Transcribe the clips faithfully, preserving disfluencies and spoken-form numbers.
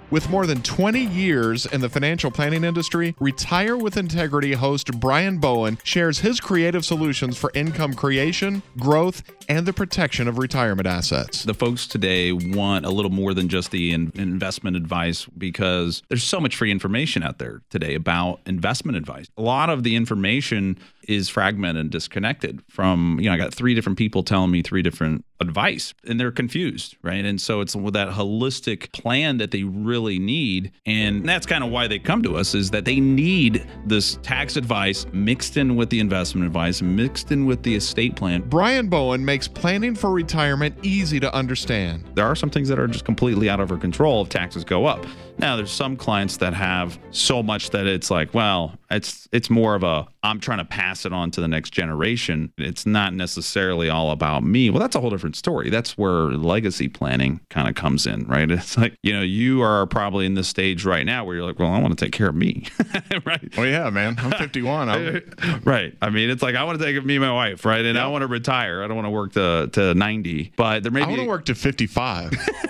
With more than twenty years in the financial planning industry, Retire with Integrity host Brian Bowen shares his creative solutions for income creation, growth, and the protection of retirement assets. The folks today want a little more than just the in- investment advice because there's so much free information out there today about investment advice. A lot of the information is fragmented and disconnected from, you know, I got three different people telling me three different advice and they're confused, right? And so it's with that holistic plan that they really need. And that's kind of why they come to us, is that they need this tax advice mixed in with the investment advice, mixed in with the estate plan. Brian Bowen makes planning for retirement easy to understand. There are some things that are just completely out of our control if taxes go up. Now, there's some clients that have so much that it's like, well, it's it's more of a, I'm trying to pass it on to the next generation. It's not necessarily all about me. Well, that's a whole different story. That's where legacy planning kind of comes in, right? It's like, you know, you are probably in this stage right now where you're like, well, I want to take care of me, right? Oh, yeah, man. I'm fifty-one. I'm... Right. I mean, it's like, I want to take care of me and my wife, right? And yep. I want to retire. I don't want to work to, to ninety, but there may I be... want to work to fifty-five.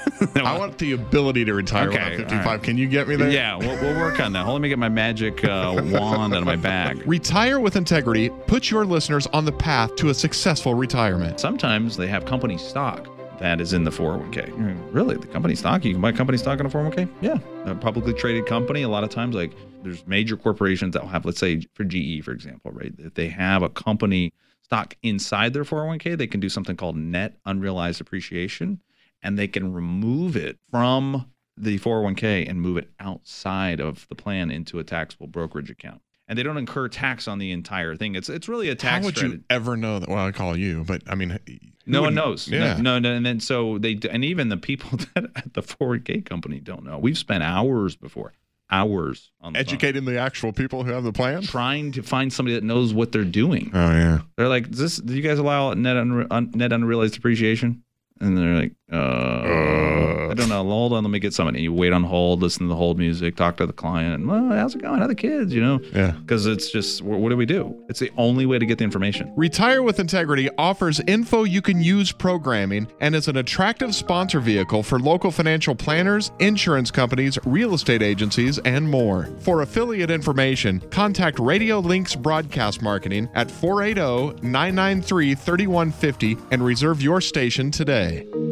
I want the ability to retire okay, when I'm fifty-five. Right. Can you get me there? Yeah, we'll, we'll work on that. Hold on, let me get my magic uh, wand out of my bag. Retire with Integrity puts your listeners on the path to a successful retirement. Sometimes they have company stock that is in the four oh one k. Really? The company stock? You can buy company stock in a four oh one k? Yeah. A publicly traded company, a lot of times, like there's major corporations that will have, let's say for G E, for example, right? If they have a company stock inside their four oh one k, they can do something called net unrealized appreciation, and they can remove it from the four oh one k and move it outside of the plan into a taxable brokerage account. And they don't incur tax on the entire thing. It's it's really a tax. How would strategy. you ever know that? Well, I call you, but I mean, no one knows. Yeah. No, no, no, and then so they and even the people that at the four oh one k company don't know. We've spent hours before, hours on the educating phone, the actual people who have the plan, trying to find somebody that knows what they're doing. Oh yeah, they're like, "Is this? Do you guys allow net unre, un, net unrealized appreciation?" And they're like, uh, uh, I don't know. Hold on, let me get somebody. You wait on hold, listen to the hold music, talk to the client. Well, how's it going? How are the kids? You know? Yeah. Because it's just, what do we do? It's the only way to get the information. Retire with Integrity offers info you can use programming and is an attractive sponsor vehicle for local financial planners, insurance companies, real estate agencies, and more. For affiliate information, contact Radio Links Broadcast Marketing at four eight zero, nine nine three, three one five zero and reserve your station today.